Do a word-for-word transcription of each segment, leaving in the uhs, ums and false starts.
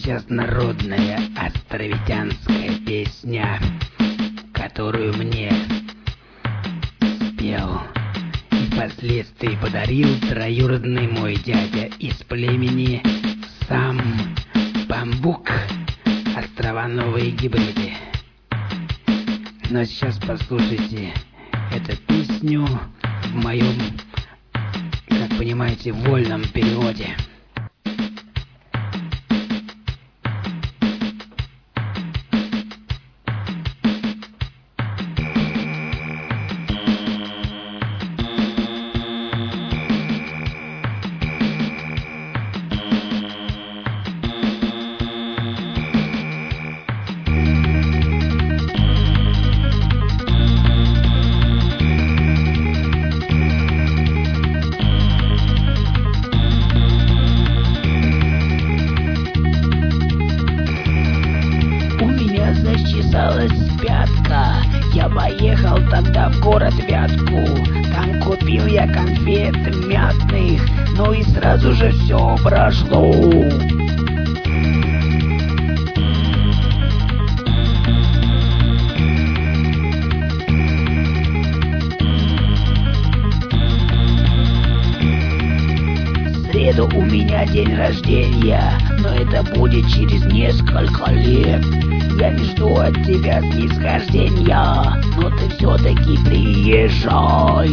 сейчас народная островитянская песня, которую мне спел и впоследствии подарил троюродный мой дядя из племени сам Бамбук, острова Новые Гибриды. Но сейчас послушайте эту песню в моем, как понимаете, вольном переводе. Зачесалась пятка, я поехал тогда в город Вятку. Там купил я конфет мятных, ну и сразу же все прошло. В среду у меня день рождения, но это будет через несколько лет. Я не жду от тебя снисхождения, но ты все-таки приезжай.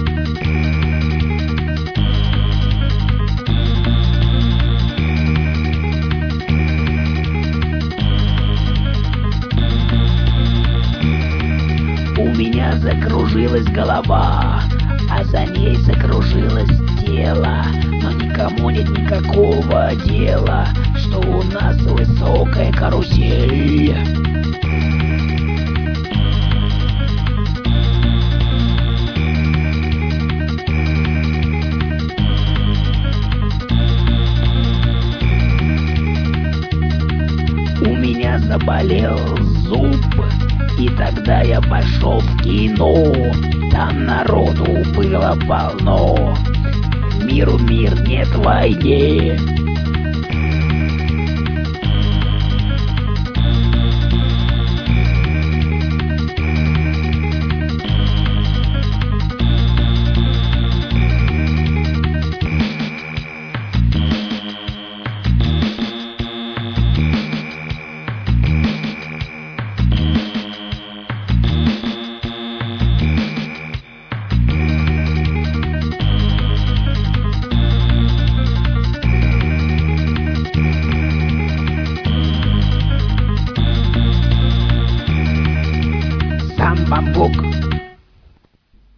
У меня закружилась голова, а за ней закружилось тело. Но никому нет никакого дела, что у нас высокая карусель. У меня заболел зуб, и тогда я пошел в кино. Там народу было полно. Миру мир, нет войне. Сам Бамбук